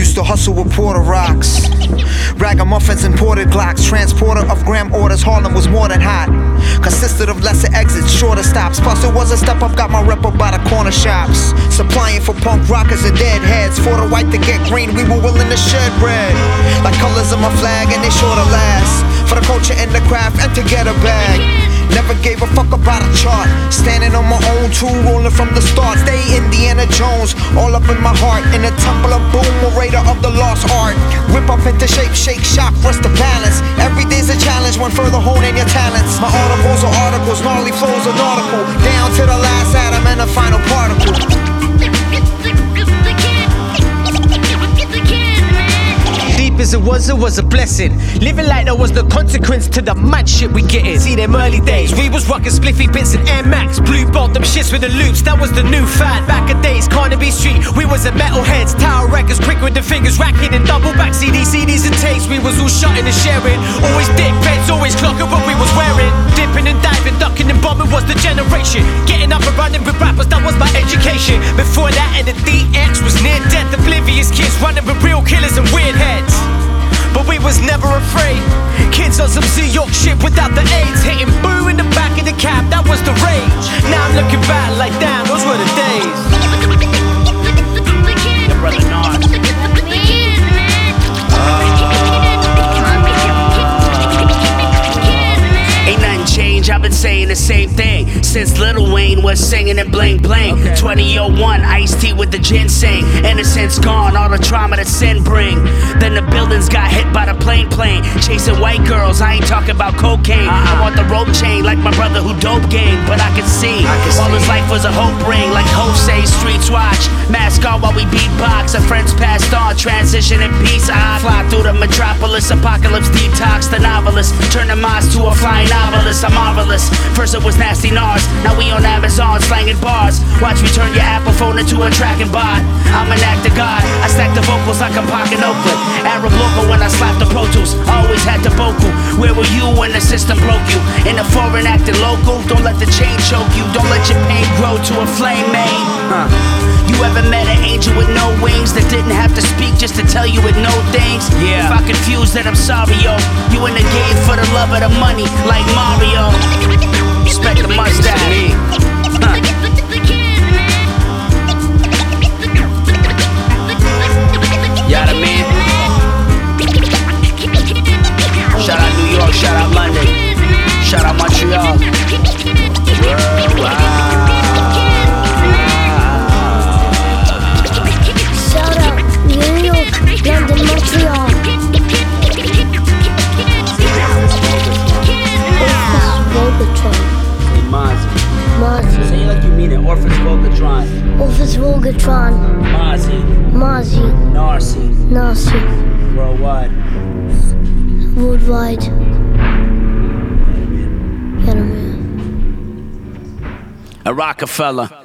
Used to hustle with porter rocks, ragamuffins and ported glocks. Transporter of gram orders, Harlem was more than hot. Consisted of lesser exits, shorter stops. Plus it was a step up, got my rep up by the corner shops. Supplying for punk rockers and deadheads. For the white to get green, we were willing to shed bread. Like colors of my flag and they sure to last. For the culture and the craft and to get a bag. Never gave a fuck about a chart. Standing on my own two, rolling from the start. Stay Indiana Jones, all up in my heart. In a temple of boom, a raider of the lost art. Whip up into shape, shake, shock, rest the balance. Every day's a challenge, one further honing your talents. My articles are articles, gnarly flows are nautical. Down to the last atom and the final particle. Deep as it was a blessing. Living like there was no consequence to the mad shit we getting. See them early days, we was rocking spliffy bits and Air Max. Blue bolt them shits with the loops, that was the new fad. Back in days, Carnaby Street, we was at metalheads. Tower records, quick with the fingers racking and double back CDs and tapes. We was all shutting and sharing. Always dick beds, always clocking what we was wearing. Dipping and diving, ducking and bombing was the generation. Getting up and running with rappers, that was my education. Before that and the DX was near death. Oblivious kids running with real killers and weird heads. But we was never afraid. Kids on some New York shit without the AIDS. Hitting boo in the back of the cab, that was the rage. Now I'm looking back like damn, those were the days. Your brother Nas. Ain't nothing changed, I've been saying the same thing since Lil Wayne was singing and bling bling. 2001, Ice-T with the ginseng. Innocence gone, all the trauma that sin bring. Then the buildings got hit by the plane. Chasing white girls, I ain't talking about cocaine. I want the rope chain like my brother who dope game. But I can see all his life was a hope ring. Like Hope say, streets watch. Mask on while we beatbox. Our friends passed on, transition in peace. I fly through the metropolis, apocalypse detox. The novelist, turn the Maz to a flying novelist. I'm marvelous. First it was Nasty Nars, now we on Amazon slanging bars. Watch me turn your Apple phone into a tracking bot. I'm an act of God, I stack the vocals like I'm Pac in Oakland. Arab local when I slap the Pro Tools, always had the vocal. Where were you when the system broke you? In the foreign acting local, don't let the chain choke you. Don't let your pain grow to a flame, man. You ever met an angel with no wings that didn't have to speak just to tell you it know things? Yeah. If I confused, then I'm sorry, yo. You in the game for the love of the money, like Mario. Respect the mustache. Yeah, the man. Shout out New York, shout out London, shout out Montreal. Shout out New York, London, Montreal. Mozzie. Say it like you mean it. Orphans Volgatron. Orphans Volgatron. Mozzie. Narcy. Worldwide. Get him, man. A Rockefeller.